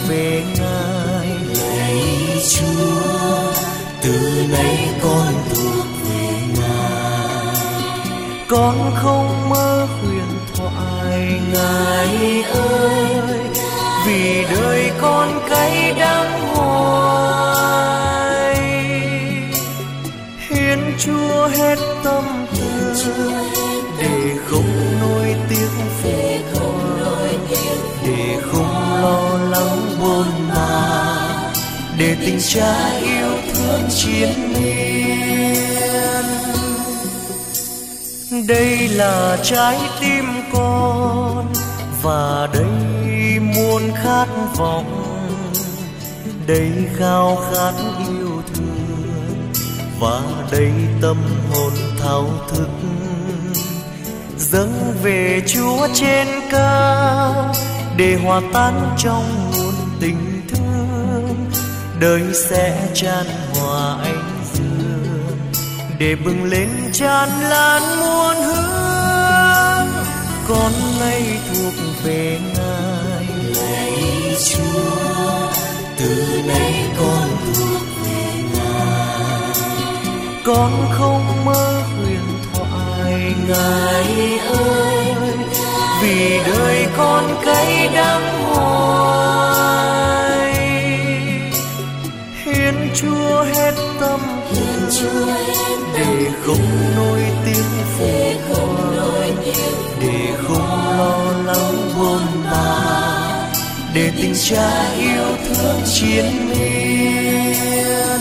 về Ngài. Lạy Chúa, từ nay con thuộc về Ngài. Con không mơ huyền thoại Ngài ơi, vì đời con cay đắng hoài. Hiến Chúa hết tâm tư, để không nuối tiếc về con, để không lo lắng bôn ba, để tình Cha yêu thương chiến miên. Đây là trái tim con, và đây muôn khát vọng. Đây khao khát yêu thương, và đây tâm hồn thao thức. Dâng về Chúa trên cao, để hòa tan trong nguồn tình thương. Đời sẽ chan hòa ánh dương, để bừng lên tràn lan muôn hương. Con nay thuộc về Ngài. Lạy Chúa, từ nay con thuộc về Ngài. Con không mơ huyền thoại Ngài ơi, vì đời con cay đắng hoài. Hiến Chúa hết tâm tư, để không nuối tiếc về con, để không lo lắng bôn ba, để tình Cha yêu thương chiến miên.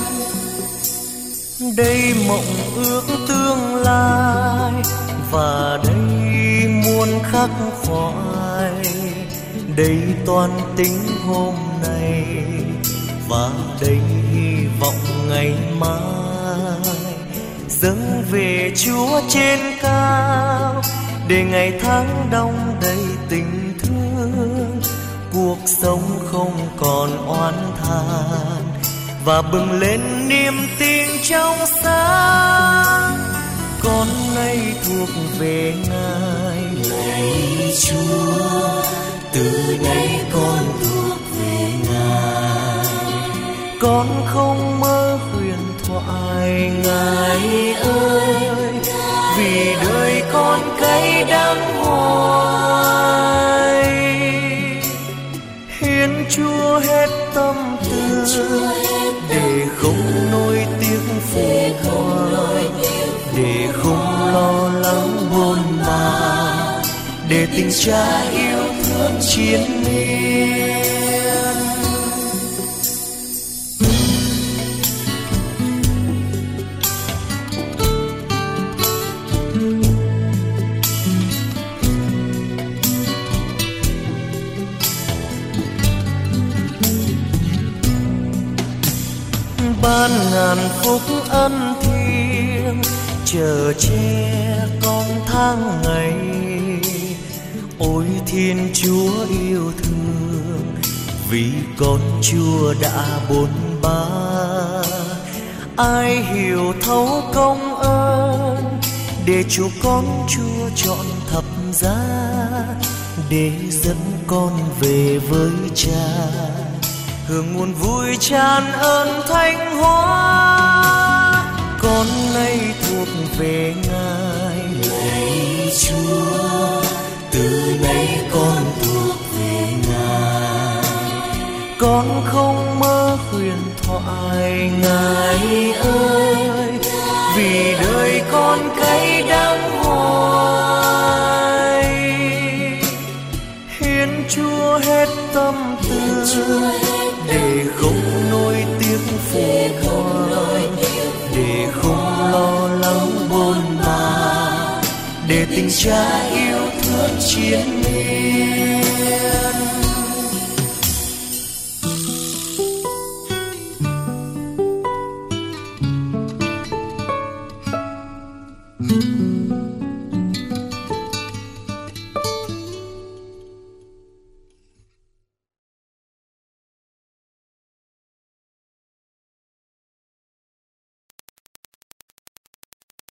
Đây mộng ước tương lai, và đây muôn khắc khoải. Đây toàn tính hôm nay, và đây hy vọng ngày mai. Dâng về Chúa trên cao, để ngày tháng đong đầy tình thương. Cuộc sống không còn oán than, và bừng lên niềm tin trong sáng. Con nay thuộc về Ngài. Lạy Chúa, từ nay con thuộc về Ngài. Con không mơ huyền thoại Ngài ơi, vì đời con cay đắng hoài. Hiến Chúa hết tâm tư, để không nuối tiếc về con, để không lo lắng bôn ba, để tình Cha yêu thương chiến miên. Ban ngàn phúc ân thiêng, chở che con tháng ngày. Ôi Thiên Chúa yêu thương, vì con Chúa đã bôn ba. Ai hiểu thấu công ơn, để Chúa con Chúa chọn thập giá, để dẫn con về với Cha, hưởng nguồn vui tràn ơn thanh hóa. Con nay thuộc về Ngài. Lạy Chúa, từ nay con thuộc về Ngài. Con không mơ huyền thoại Ngài ơi, vì đời con cay đắng hoài. Hiến Chúa hết tâm tư, để không nuối tiếc về con, để không lo lắng bôn ba, để tình Cha yêu thương chiến miên.